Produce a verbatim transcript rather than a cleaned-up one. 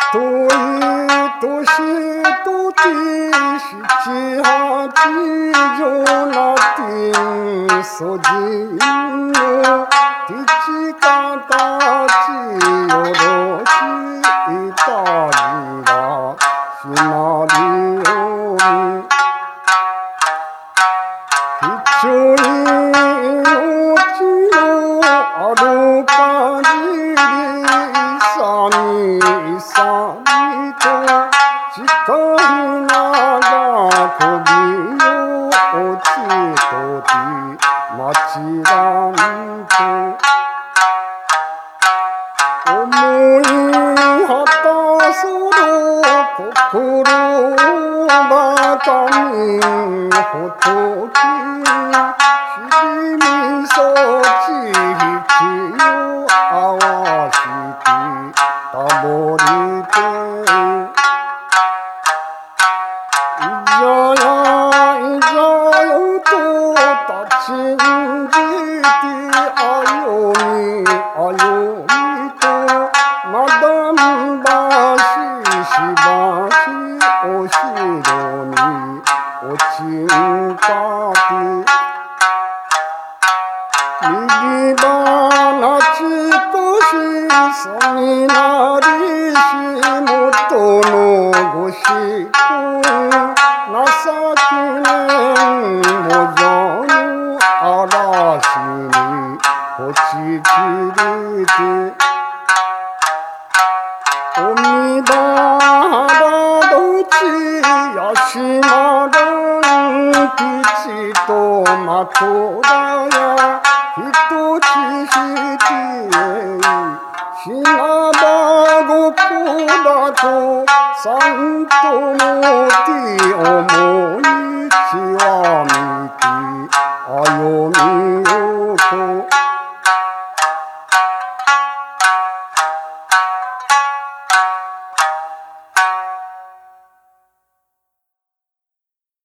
遠い年とき七八条なてんそじのてちかたちよろしたりがしなりよりひちょいのちのあるかぎりさみさみと近いながこびよ落ちときまちがんと思い果たする心ばかにほときしじみそちひちを合わしてたぼりていざやいざよと立ちんじてあよみあよみとまだんばししばしおしろにおちんかて右ばなちこしさみなりしもとのごしこ情けねんもじゃの嵐にこちきれておみばらどちやしまらんきちとまとだやひとちしてしなばごこだとさんともて思い